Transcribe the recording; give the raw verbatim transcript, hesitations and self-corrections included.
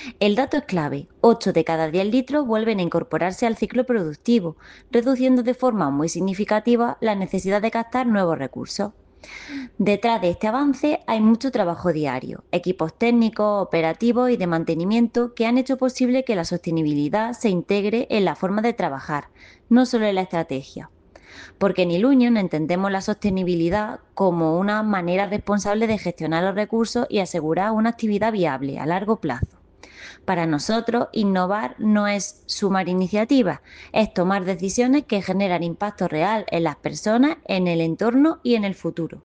El dato es clave. Ocho de cada diez litros vuelven a incorporarse al ciclo productivo, reduciendo de forma muy significativa la necesidad de captar nuevos recursos. Detrás de este avance hay mucho trabajo diario, equipos técnicos, operativos y de mantenimiento que han hecho posible que la sostenibilidad se integre en la forma de trabajar, no solo en la estrategia. Porque en Ilunion entendemos la sostenibilidad como una manera responsable de gestionar los recursos y asegurar una actividad viable a largo plazo. Para nosotros, innovar no es sumar iniciativas, es tomar decisiones que generan impacto real en las personas, en el entorno y en el futuro.